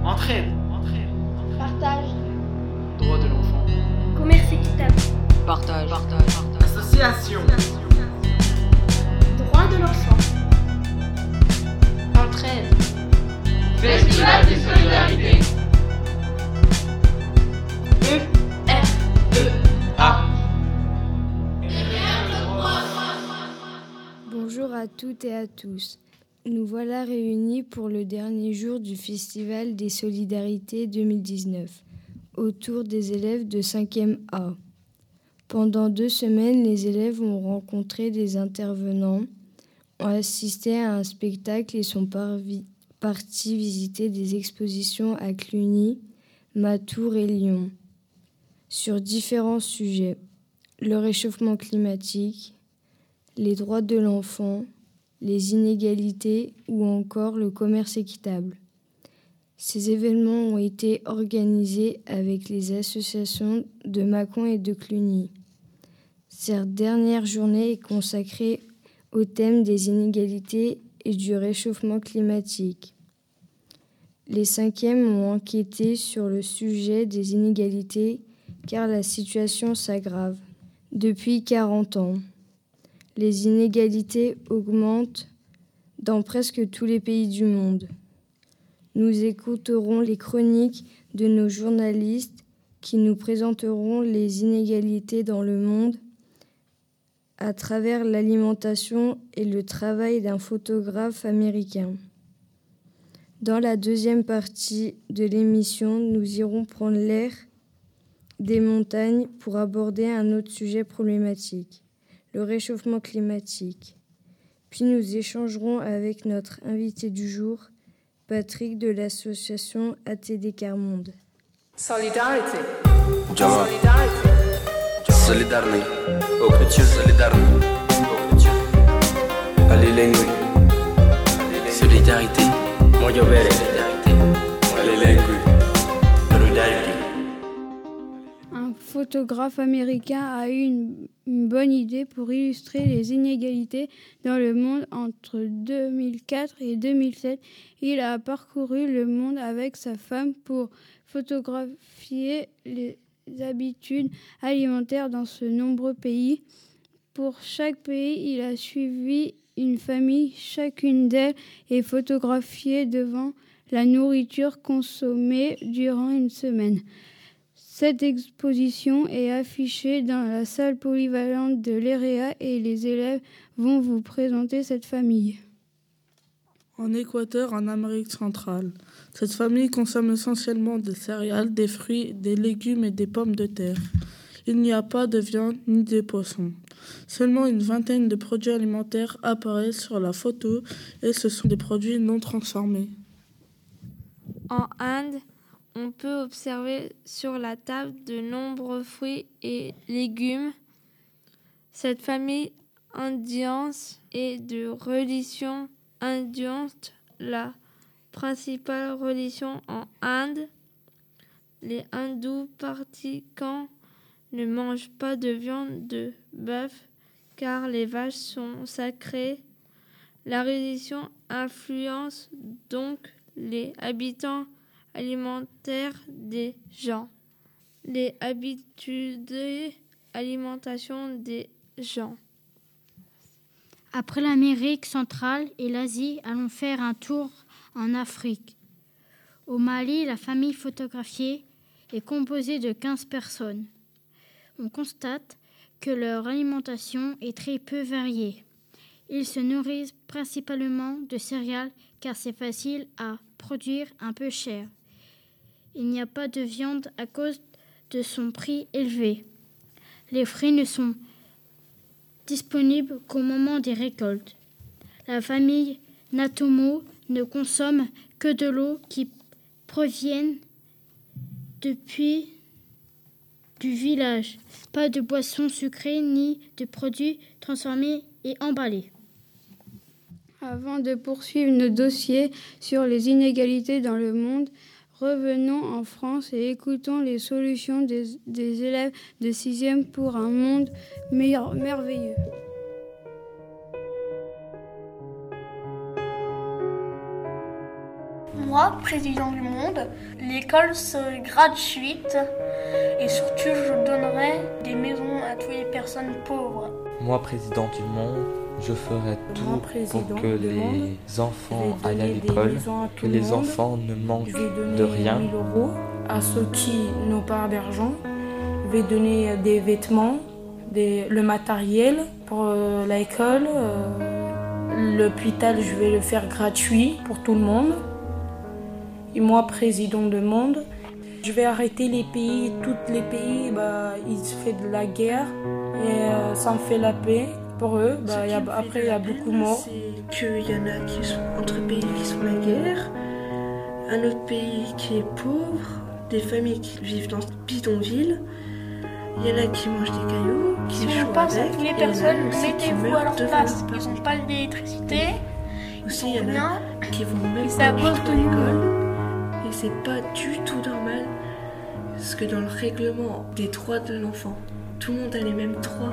Entraide. Partage. Droit de l'enfant. Commerce équitable. Partage. Association. Droit de l'enfant. Entraide. Festival des solidarités. E-F-E-A. Bonjour à toutes et à tous. Nous voilà réunis pour le dernier jour du Festival des Solidarités 2019, autour des élèves de 5e A. Pendant 2 semaines, les élèves ont rencontré des intervenants, ont assisté à un spectacle et sont partis visiter des expositions à Cluny, Matour et Lyon, sur différents sujets: le réchauffement climatique, les droits de l'enfant, les inégalités ou encore le commerce équitable. Ces événements ont été organisés avec les associations de Mâcon et de Cluny. Cette dernière journée est consacrée au thème des inégalités et du réchauffement climatique. Les 5e ont enquêté sur le sujet des inégalités car la situation s'aggrave. Depuis 40 ans, les inégalités augmentent dans presque tous les pays du monde. Nous écouterons les chroniques de nos journalistes qui nous présenteront les inégalités dans le monde à travers l'alimentation et le travail d'un photographe américain. Dans la deuxième partie de l'émission, nous irons prendre l'air des montagnes pour aborder un autre sujet problématique: le réchauffement climatique. Puis nous échangerons avec notre invité du jour, Patrick de l'association ATD Carmonde. Solidarity. Jama. Solidarity. Solidarny. Okutür Solidarny. Okutür. Alilengu. Solidarité. Moyo bere. Solidarité. Alilengu. Solidarité. Un photographe américain a eu une bonne idée pour illustrer les inégalités dans le monde entre 2004 et 2007. Il a parcouru le monde avec sa femme pour photographier les habitudes alimentaires dans de nombreux pays. Pour chaque pays, il a suivi une famille. Chacune d'elles est photographiée devant la nourriture consommée durant une semaine. Cette exposition est affichée dans la salle polyvalente de l'EREA et les élèves vont vous présenter cette famille. En Équateur, en Amérique centrale, cette famille consomme essentiellement des céréales, des fruits, des légumes et des pommes de terre. Il n'y a pas de viande ni de poissons. Seulement une vingtaine de produits alimentaires apparaissent sur la photo et ce sont des produits non transformés. En Inde, on peut observer sur la table de nombreux fruits et légumes. Cette famille indienne est de religion hindouiste, la principale religion en Inde. Les hindous pratiquants ne mangent pas de viande de bœuf car les vaches sont sacrées. La religion influence donc les habitants alimentaires des gens, les habitudes d'alimentation des gens. Après l'Amérique centrale et l'Asie, allons faire un tour en Afrique. Au Mali, la famille photographiée est composée de 15 personnes. On constate que leur alimentation est très peu variée. Ils se nourrissent principalement de céréales car c'est facile à produire, un peu cher. Il n'y a pas de viande à cause de son prix élevé. Les fruits ne sont disponibles qu'au moment des récoltes. La famille Natomo ne consomme que de l'eau qui provient depuis du village. Pas de boissons sucrées ni de produits transformés et emballés. Avant de poursuivre nos dossiers sur les inégalités dans le monde, revenons en France et écoutons les solutions des élèves de 6e pour un monde merveilleux. Moi, président du monde, l'école serait gratuite et surtout je donnerais des maisons à toutes les personnes pauvres. Moi, président du monde, je ferai tout pour que les enfants aillent à l'école, que les enfants ne manquent de rien. 1 000 € à ceux qui n'ont pas d'argent. Je vais donner des vêtements, le matériel pour l'école. L'hôpital, je vais le faire gratuit pour tout le monde. Et moi, président du monde, je vais arrêter les pays, tous les pays, ils font de la guerre et ça me fait la paix pour eux. Après, il y a beaucoup de morts. C'est qu'il y en a qui sont entre pays qui sont la guerre, un autre pays qui est pauvre, des familles qui vivent dans ce bidonville. Il y en a qui mangent des cailloux, qui si on pense à toutes les personnes, mettez-vous à leur place. Ils n'ont pas d'électricité, aussi, il y en a qui vont même pas à l'école. Et c'est pas du tout normal, parce que dans le règlement des droits de l'enfant, tout le monde a les mêmes droits.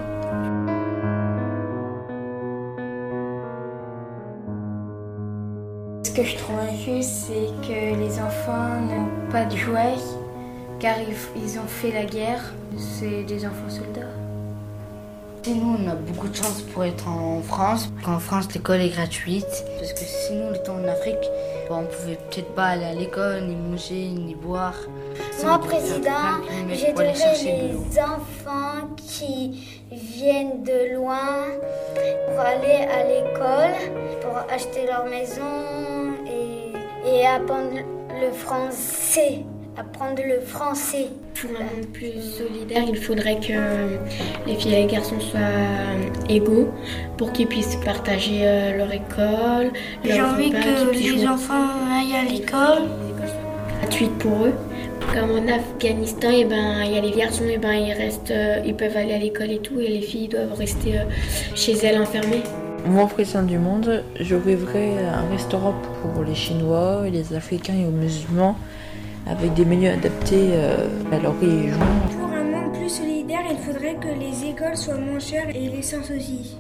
Ce que je trouve injuste, c'est que les enfants n'ont pas de jouets, car ils ont fait la guerre. C'est des enfants soldats. Nous, on a beaucoup de chance pour être en France. En France, l'école est gratuite. Parce que sinon, étant en Afrique, on pouvait peut-être pas aller à l'école, ni manger, ni boire. Moi, président, j'aiderais les enfants qui viennent de loin pour aller à l'école, pour acheter leur maison et apprendre le français. Pour un monde plus solidaire, il faudrait que les filles et les garçons soient égaux pour qu'ils puissent partager leur école. J'ai envie que les enfants aillent à l'école. Gratuite pour eux. Comme en Afghanistan, il y a les garçons, ils peuvent aller à l'école et tout, et les filles doivent rester chez elles enfermées. Moi, président du monde, j'ouvrirai un restaurant pour les Chinois, les Africains et les musulmans, avec des menus adaptés à leur religion. Pour un monde plus solidaire, il faudrait que les écoles soient moins chères et l'essence aussi.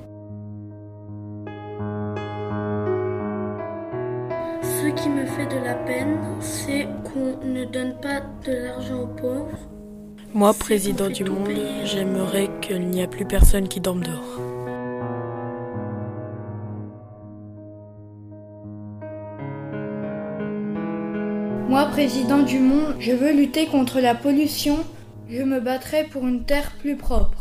Ce qui me fait de la peine, c'est qu'on ne donne pas de l'argent aux pauvres. Moi, président du monde, j'aimerais qu'il n'y ait plus personne qui dorme dehors. Moi, président du monde, je veux lutter contre la pollution. Je me battrai pour une terre plus propre.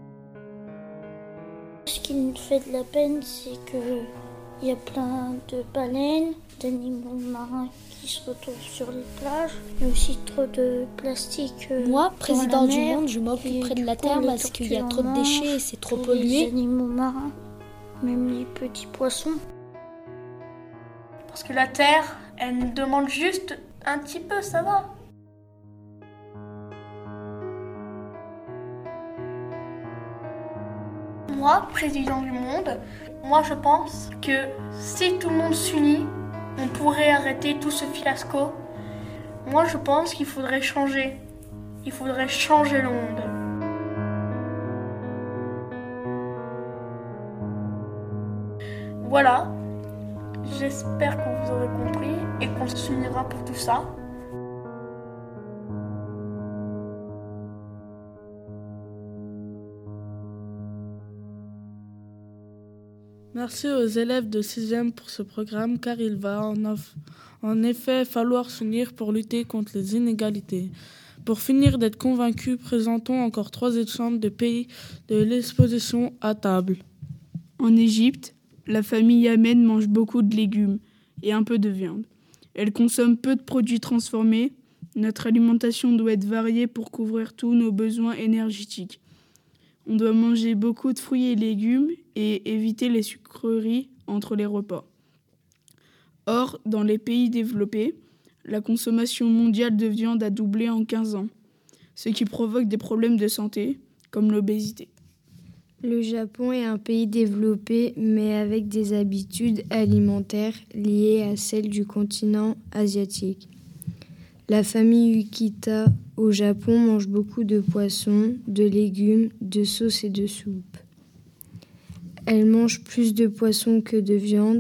Ce qui me fait de la peine, c'est qu'il y a plein de baleines, d'animaux marins qui se retrouvent sur les plages. Il y a aussi trop de plastique. Moi, président du monde, je m'occuperai de la terre parce qu'il y a trop de déchets et c'est trop pollué. Les animaux marins, même les petits poissons. Parce que la terre, elle nous demande juste un petit peu, ça va. Moi, président du monde, moi je pense que si tout le monde s'unit, on pourrait arrêter tout ce fiasco. Moi je pense qu'il faudrait changer. Il faudrait changer le monde. Voilà. J'espère que vous aurez compris et qu'on s'unira pour tout ça. Merci aux élèves de 6e pour ce programme car il va en effet falloir s'unir pour lutter contre les inégalités. Pour finir d'être convaincus, présentons encore 3 exemples de pays de l'exposition à table. En Égypte, la famille Yamen mange beaucoup de légumes et un peu de viande. Elle consomme peu de produits transformés. Notre alimentation doit être variée pour couvrir tous nos besoins énergétiques. On doit manger beaucoup de fruits et légumes et éviter les sucreries entre les repas. Or, dans les pays développés, la consommation mondiale de viande a doublé en 15 ans, ce qui provoque des problèmes de santé, comme l'obésité. Le Japon est un pays développé, mais avec des habitudes alimentaires liées à celles du continent asiatique. La famille Ukita au Japon mange beaucoup de poissons, de légumes, de sauces et de soupes. Elle mange plus de poissons que de viande,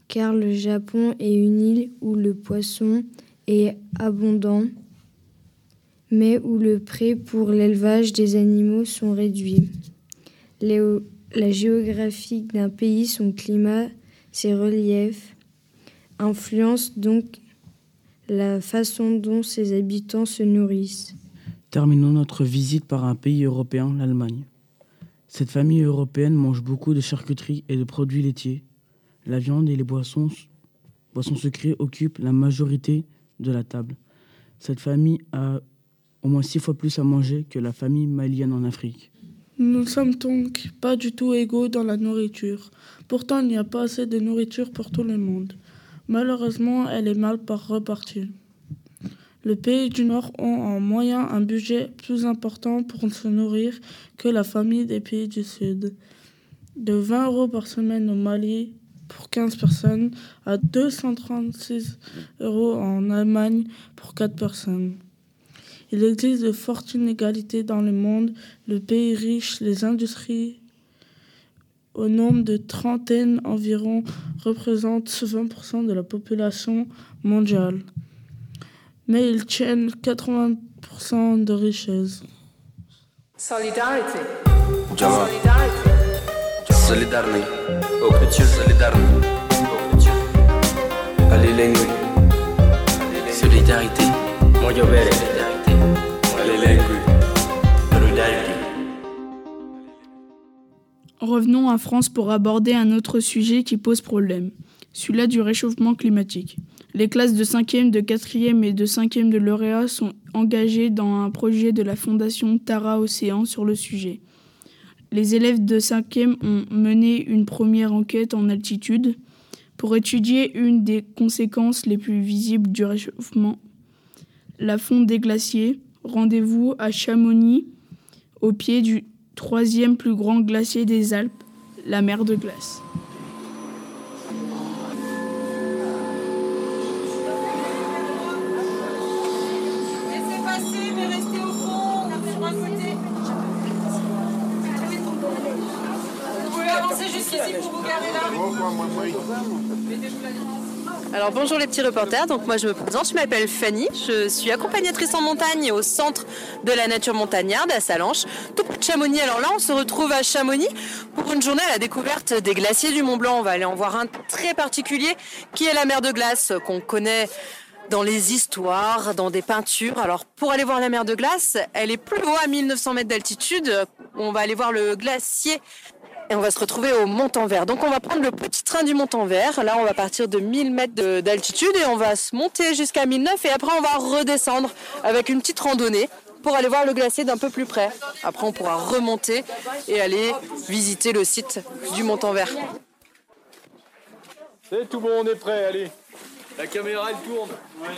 car le Japon est une île où le poisson est abondant, mais où le prix pour l'élevage des animaux sont réduits. La géographie d'un pays, son climat, ses reliefs, influencent donc la façon dont ses habitants se nourrissent. Terminons notre visite par un pays européen, l'Allemagne. Cette famille européenne mange beaucoup de charcuterie et de produits laitiers. La viande et les boissons sucrées occupent la majorité de la table. Cette famille a au moins 6 fois plus à manger que la famille malienne en Afrique. Nous ne sommes donc pas du tout égaux dans la nourriture. Pourtant, il n'y a pas assez de nourriture pour tout le monde. Malheureusement, elle est mal répartie. Les pays du Nord ont en moyenne un budget plus important pour se nourrir que la famille des pays du Sud. De 20 € par semaine au Mali pour 15 personnes à 236 € en Allemagne pour 4 personnes. Il existe de fortes inégalités dans le monde. Le pays riche, les industries, au nombre de trentaines environ, représentent 20% de la population mondiale. Mais ils tiennent 80% de richesse. Solidarité. Solidarny. Solidarny. Allez, solidarité. Revenons en France pour aborder un autre sujet qui pose problème, celui-là du réchauffement climatique. Les classes de 5e, de 4e et de 5e de lauréats sont engagées dans un projet de la Fondation Tara Océan sur le sujet. Les élèves de 5e ont mené une première enquête en altitude pour étudier une des conséquences les plus visibles du réchauffement, la fonte des glaciers. Rendez-vous à Chamonix, au pied du 3e plus grand glacier des Alpes, la mer de glace. Laissez passer, mais restez au fond, sur un côté. Vous pouvez avancer jusqu'ici pour vous garer là. Alors bonjour les petits reporters, donc moi je me présente, je m'appelle Fanny, je suis accompagnatrice en montagne au centre de la nature montagnarde à Salanches, tout près de Chamonix. Alors là on se retrouve à Chamonix pour une journée à la découverte des glaciers du Mont Blanc. On va aller en voir un très particulier qui est la mer de glace qu'on connaît dans les histoires, dans des peintures. Alors pour aller voir la mer de glace, elle est plus haut à 1900 mètres d'altitude, on va aller voir le glacier. Et on va se retrouver au Montanvert. Donc on va prendre le petit train du Montanvert. Là on va partir de 1000 mètres d'altitude et on va se monter jusqu'à 1009 et après on va redescendre avec une petite randonnée pour aller voir le glacier d'un peu plus près. Après on pourra remonter et aller visiter le site du Montanvert. C'est tout bon, on est prêt, allez. La caméra elle tourne. Ouais.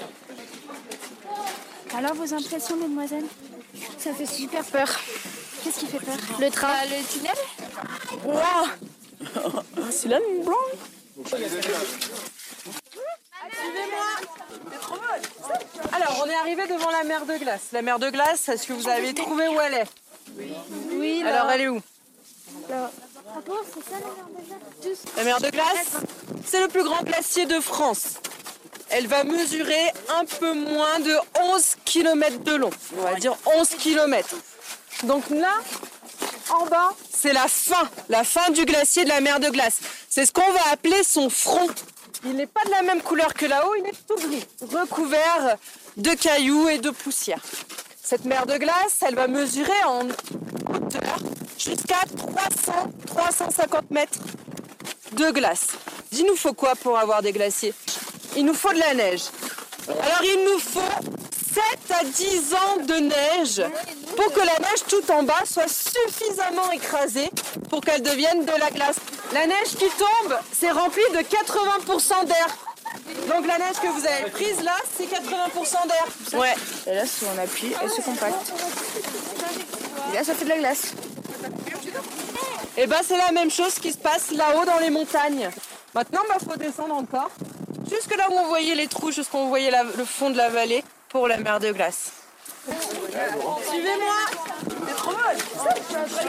Alors vos impressions, mesdemoiselles? Ça fait super peur. Qu'est-ce qui fait peur? Le train. Le tunnel. Wow. C'est là le Mont Blanc. Suivez-moi. C'est trop bon. Alors on est arrivé devant la mer de glace. La mer de glace, est-ce que vous avez trouvé où elle est? Oui. Alors elle est où? Là. Papa, c'est ça la mer de glace? La mer de glace, c'est le plus grand glacier de France. Elle va mesurer un peu moins de 11 km de long. On va dire 11 km. Donc là, en bas, c'est la fin du glacier de la mer de glace. C'est ce qu'on va appeler son front. Il n'est pas de la même couleur que là-haut, il est tout gris, recouvert de cailloux et de poussière. Cette mer de glace, elle va mesurer en hauteur jusqu'à 350 mètres de glace. Il nous faut quoi pour avoir des glaciers? Il nous faut de la neige. Alors il nous faut 7 à 10 ans de neige pour que la neige tout en bas soit suffisamment écrasée pour qu'elle devienne de la glace. La neige qui tombe, c'est rempli de 80% d'air. Donc la neige que vous avez prise là, c'est 80% d'air. Ouais. Et là, si on appuie, elle se compacte. Et là, ça fait de la glace. Et ben c'est la même chose qui se passe là-haut dans les montagnes. Maintenant, faut descendre encore. Jusque là où on voyait les trous, jusqu'où on voyait le fond de la vallée pour la mer de glace. Suivez-moi. C'est trop bon.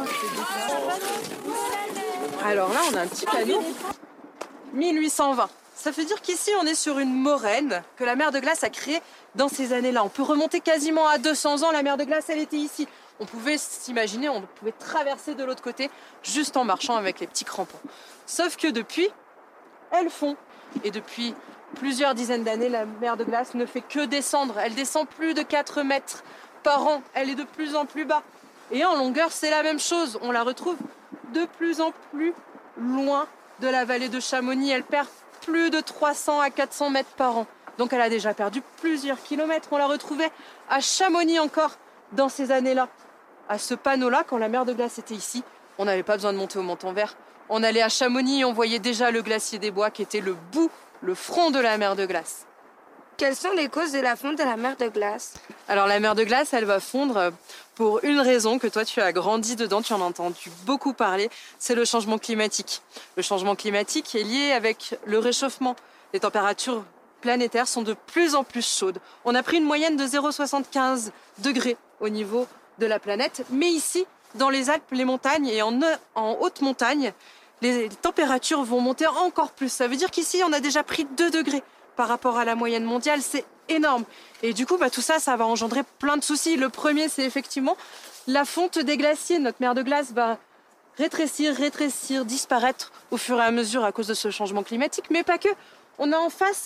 Alors là, on a un petit panneau. 1820. Ça veut dire qu'ici, on est sur une moraine que la mer de glace a créée dans ces années-là. On peut remonter quasiment à 200 ans. La mer de glace, elle était ici. On pouvait s'imaginer, on pouvait traverser de l'autre côté juste en marchant avec les petits crampons. Sauf que depuis, elles fond. Et depuis plusieurs dizaines d'années, la mer de glace ne fait que descendre. Elle descend plus de 4 mètres par an. Elle est de plus en plus bas. Et en longueur, c'est la même chose. On la retrouve de plus en plus loin de la vallée de Chamonix. Elle perd plus de 300 à 400 mètres par an. Donc elle a déjà perdu plusieurs kilomètres. On la retrouvait à Chamonix encore dans ces années-là. À ce panneau-là, quand la mer de glace était ici, on n'avait pas besoin de monter au Montanvert. On allait à Chamonix et on voyait déjà le glacier des Bois qui était le bout, le front de la mer de glace. Quelles sont les causes de la fonte de la mer de glace? Alors la mer de glace, elle va fondre pour une raison que toi tu as grandi dedans, tu en as entendu beaucoup parler, c'est le changement climatique. Le changement climatique est lié avec le réchauffement. Les températures planétaires sont de plus en plus chaudes. On a pris une moyenne de 0,75 degrés au niveau de la planète, mais ici, dans les Alpes, les montagnes et en haute montagne, les températures vont monter encore plus. Ça veut dire qu'ici, on a déjà pris 2 degrés par rapport à la moyenne mondiale, c'est énorme. Et du coup, tout ça, ça va engendrer plein de soucis. Le premier, c'est effectivement la fonte des glaciers. Notre mer de glace va rétrécir, disparaître au fur et à mesure à cause de ce changement climatique. Mais pas que. On a en face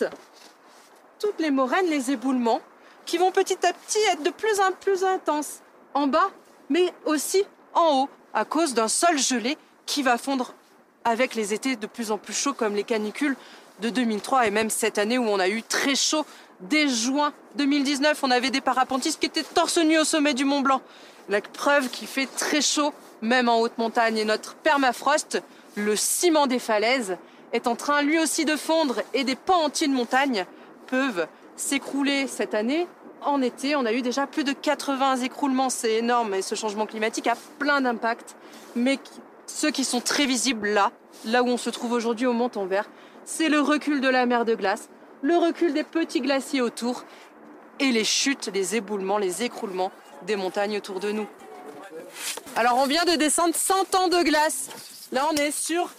toutes les moraines, les éboulements, qui vont petit à petit être de plus en plus intenses. En bas, mais aussi en haut, à cause d'un sol gelé qui va fondre avec les étés de plus en plus chauds, comme les canicules de 2003 et même cette année où on a eu très chaud. Dès juin 2019, on avait des parapentistes qui étaient torse nu au sommet du Mont Blanc. La preuve qu'il fait très chaud, même en haute montagne. Et notre permafrost, le ciment des falaises, est en train lui aussi de fondre et des pans entiers de montagne peuvent s'écrouler cette année. En été, on a eu déjà plus de 80 écroulements. C'est énorme et ce changement climatique a plein d'impacts. Mais ceux qui sont très visibles là où on se trouve aujourd'hui au Montanvert, c'est le recul de la mer de glace, le recul des petits glaciers autour et les chutes, les éboulements, les écroulements des montagnes autour de nous. Alors on vient de descendre 100 ans de glace. Là on est sur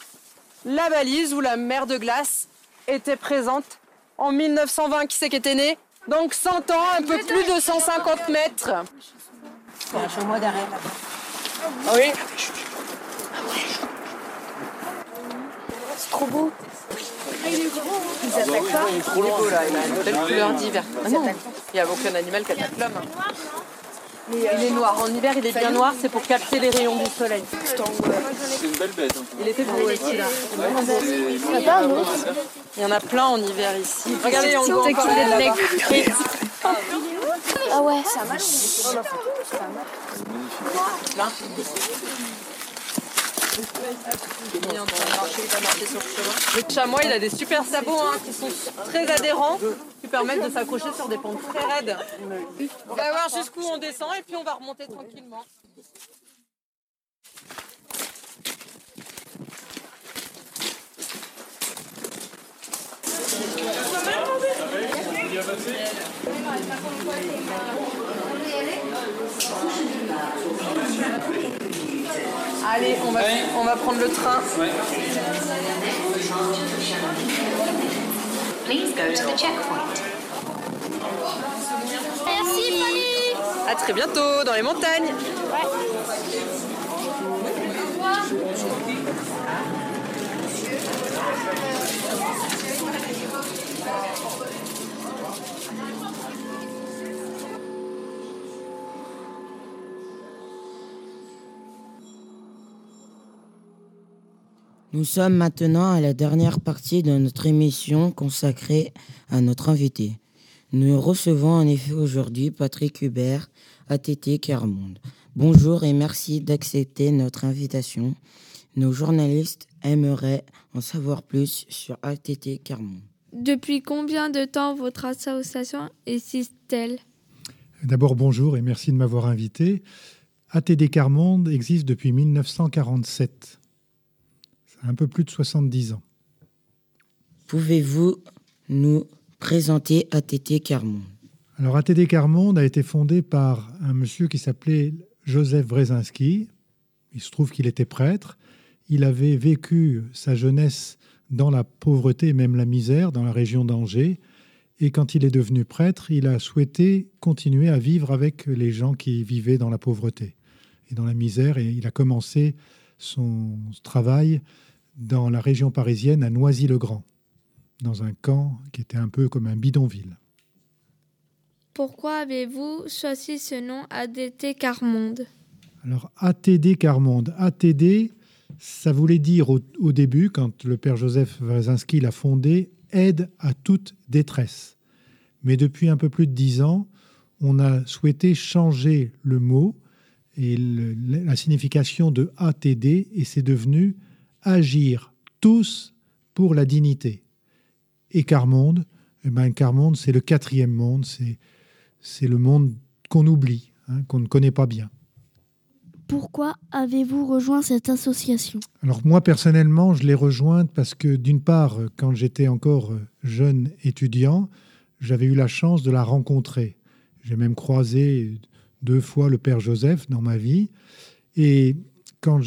la balise où la mer de glace était présente en 1920. Qui c'est qui était né? Donc 100 ans, un peu plus de 150 mètres. Lâche-moi derrière. Ah oui. C'est trop beau. Ils attaquent pas. Il est beau là, il a une belle couleur d'hiver. Ah non, il n'y a aucun animal qui attaque l'homme. Il est noir. En hiver, il est bien noir, c'est pour capter les rayons du soleil. C'est une belle bête. Il était beau aussi là. Il y a pas un autre? Il y en a plein en hiver ici. Regardez, on voit encore là-bas. Ah ouais, ça marche. Là. Le chamois, il a des super sabots qui sont très adhérents, qui permettent de s'accrocher sur des pentes très raides. On va voir jusqu'où on descend et puis on va remonter tranquillement. Allez, on va prendre le train. Please go to the checkpoint. Merci, Fanny. À très bientôt dans les montagnes. Nous sommes maintenant à la dernière partie de notre émission consacrée à notre invité. Nous recevons en effet aujourd'hui Patrick Hubert, ATT Quart-Monde. Bonjour et merci d'accepter notre invitation. Nos journalistes aimeraient en savoir plus sur ATT Quart-Monde. Depuis combien de temps votre association existe-t-elle ? D'abord, bonjour et merci de m'avoir invité. ATT Quart-Monde existe depuis 1947. Un peu plus de 70 ans. Pouvez-vous nous présenter ATT Quart-Monde ? Alors ATT Quart-Monde a été fondé par un monsieur qui s'appelait Joseph Wrezinski. Il se trouve qu'il était prêtre. Il avait vécu sa jeunesse dans la pauvreté et même la misère dans la région d'Angers. Et quand il est devenu prêtre, il a souhaité continuer à vivre avec les gens qui vivaient dans la pauvreté et dans la misère. Et il a commencé son travail dans la région parisienne, à Noisy-le-Grand, dans un camp qui était un peu comme un bidonville. Pourquoi avez-vous choisi ce nom ATD Quart-Monde ? Alors, ATD Quart-Monde. ATD, ça voulait dire au début, quand le père Joseph Wresinski l'a fondé, aide à toute détresse. Mais depuis un peu plus de 10 ans, on a souhaité changer le mot et la signification de ATD, et c'est devenu agir tous pour la dignité. Et Quart-Monde, Quart-Monde, c'est le 4e monde, c'est le monde qu'on oublie, qu'on ne connaît pas bien. Pourquoi avez-vous rejoint cette association ? Alors moi, personnellement, je l'ai rejointe parce que, d'une part, quand j'étais encore jeune étudiant, j'avais eu la chance de la rencontrer. J'ai même croisé 2 fois le père Joseph dans ma vie. Et quand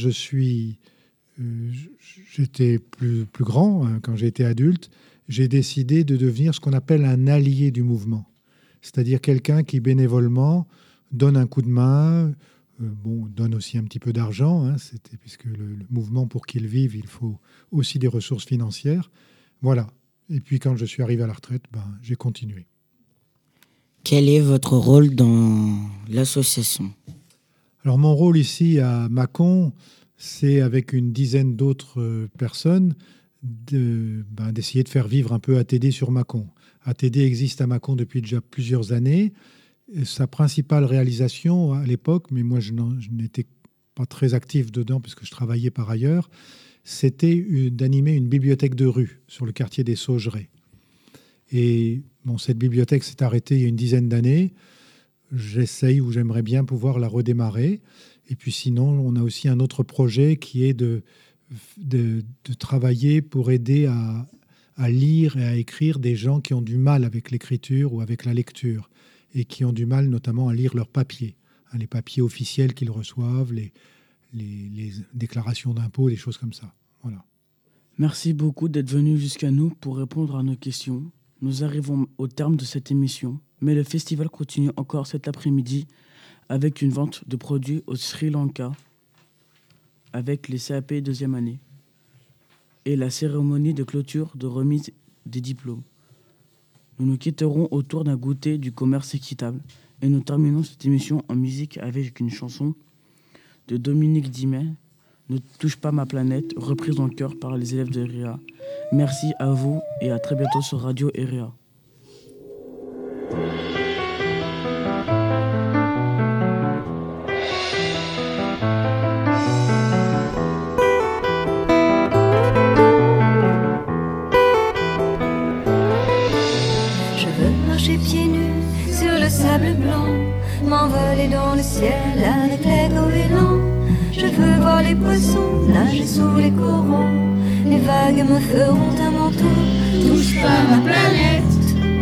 j'étais plus grand, quand j'ai été adulte, j'ai décidé de devenir ce qu'on appelle un allié du mouvement. C'est-à-dire quelqu'un qui bénévolement donne un coup de main, donne aussi un petit peu d'argent, puisque le mouvement, pour qu'il vive, il faut aussi des ressources financières. Voilà. Et puis quand je suis arrivé à la retraite, j'ai continué. Quel est votre rôle dans l'association ? Alors mon rôle ici à Mâcon, c'est avec une dizaine d'autres personnes d'essayer de faire vivre un peu ATD sur Mâcon. ATD existe à Mâcon depuis déjà plusieurs années. Sa principale réalisation à l'époque, mais moi je n'étais pas très actif dedans puisque je travaillais par ailleurs, c'était d'animer une bibliothèque de rue sur le quartier des Saugerets. Et cette bibliothèque s'est arrêtée il y a une dizaine d'années. J'aimerais bien pouvoir la redémarrer. Et puis sinon, on a aussi un autre projet qui est de travailler pour aider à lire et à écrire des gens qui ont du mal avec l'écriture ou avec la lecture et qui ont du mal notamment à lire leurs papiers, les papiers officiels qu'ils reçoivent, les déclarations d'impôts, des choses comme ça. Voilà. Merci beaucoup d'être venu jusqu'à nous pour répondre à nos questions. Nous arrivons au terme de cette émission, mais le festival continue encore cet après-midi avec une vente de produits au Sri Lanka avec les CAP 2e année et la cérémonie de clôture de remise des diplômes. Nous nous quitterons autour d'un goûter du commerce équitable et nous terminons cette émission en musique avec une chanson de Dominique Dimet, Ne touche pas ma planète, reprise en chœur par les élèves de REA. Merci à vous et à très bientôt sur Radio REA. Je veux marcher pieds nus sur le sable blanc, m'envoler dans le ciel avec les goélands. Je veux voir les poissons nager sous les coraux. Les vagues me feront un manteau. Touche pas ma planète.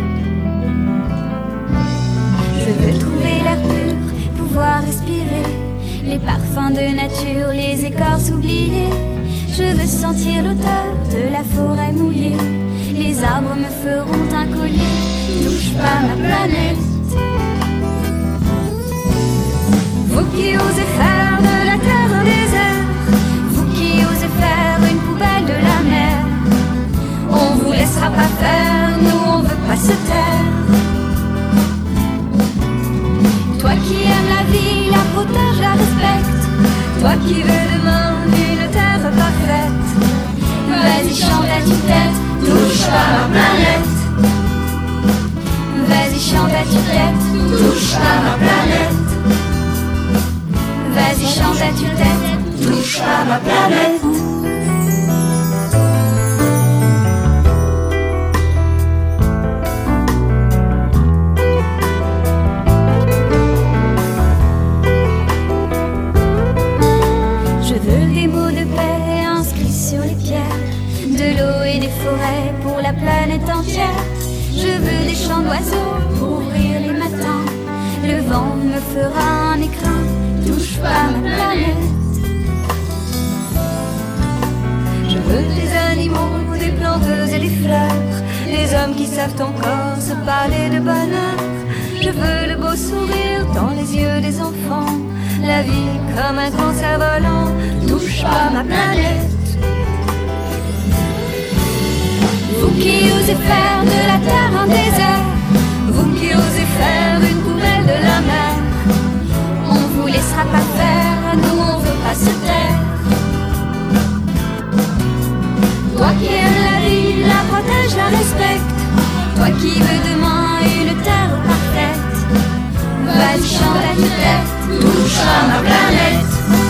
Je veux trouver l'air pur, pouvoir respirer les parfums de nature, les écorces oubliées. Je veux sentir l'odeur de la forêt mouillée. Les arbres me feront un collier. Touche pas ma planète. Vous qui osez faire de la terre un désert, vous qui osez faire une poubelle de la mer, on vous laissera pas faire, nous on veut pas se taire. Toi qui aimes la vie, la protège, la respecte, toi qui veux demain une terre parfaite, vas-y chante à tue-tête, touche pas ma planète. Vas-y chante à tue-tête, touche pas ma planète. Vas-y chante à tue-tête, touche pas ma planète. Je veux des mots de paix inscrits sur les pierres, de l'eau et des forêts pour la planète entière. Je veux des chants d'oiseaux pour ouvrir les matins, le vent me fera un écrin. Touche pas ma planète. Je veux des animaux, des chanteuses et les fleurs, les hommes qui savent encore se parler de bonheur. Je veux le beau sourire dans les yeux des enfants, la vie comme un grand cerf-volant, touche pas ma planète. Vous qui osez faire de la terre un désert, vous qui osez faire une poubelle de la mer, on vous laissera pas faire, nous on veut pas se taire. Toi qui aimes la vie, la protège, la respecte, toi qui veux demain une terre parfaite, vas-y chante à tue-tête, touche pas ma planète.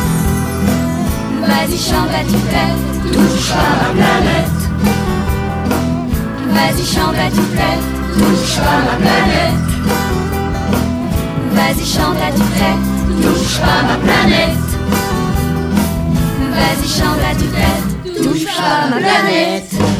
Vas-y chante à tue-tête, touche pas ma planète. Vas-y chante à tue-tête, touche pas ma planète. Vas-y chante à tue-tête, touche pas ma planète. Vas-y chante à tue-tête, touche pas ma planète.